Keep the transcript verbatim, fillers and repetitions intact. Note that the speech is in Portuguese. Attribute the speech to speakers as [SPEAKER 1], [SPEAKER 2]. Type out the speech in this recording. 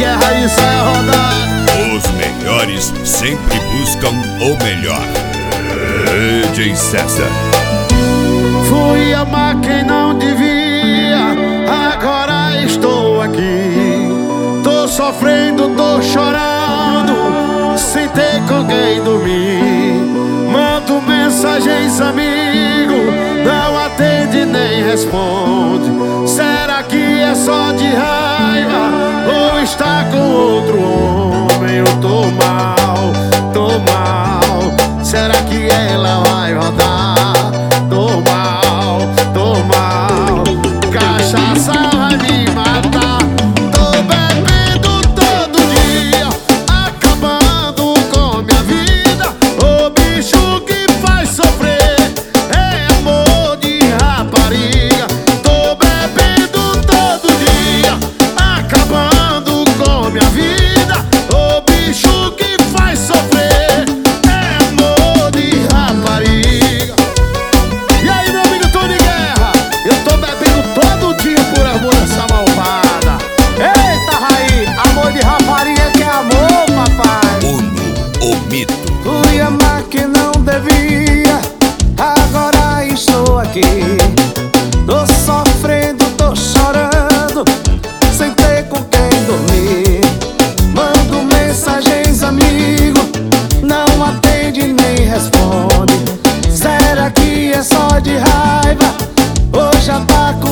[SPEAKER 1] Guerra, isso é rodada.
[SPEAKER 2] Os melhores sempre buscam o melhor. D J César.
[SPEAKER 1] Fui amar quem não devia, agora estou aqui. Tô sofrendo, tô chorando, sem ter com quem dormir. Mando mensagens, amigo, não atende nem responde. Será que é só de raiva ou está com outro homem? Eu tô mal, tô mal. Será que ela vai rodar? Tô mal, tô mal. Cachaça vai me matar. Tô bebendo todo dia, acabando com minha vida. O bicho que faz sofrer é amor de rapariga. Tô bebendo todo dia, acabando com minha vida. O bicho que faz sofrer é amor de rapariga. E aí, meu amigo Tony Guerra, eu tô bebendo todo dia por amor dessa malvada. Eita, Raí, amor de rapariga que é amor, papai.
[SPEAKER 2] Uno, o mito.
[SPEAKER 3] Fui amar que não devia, agora estou aqui. Tô sofrendo, tô chorando, sem ter com quem dormir. Mando mensagens, amigo, não atende nem responde. Será que é só de raiva ou já tá com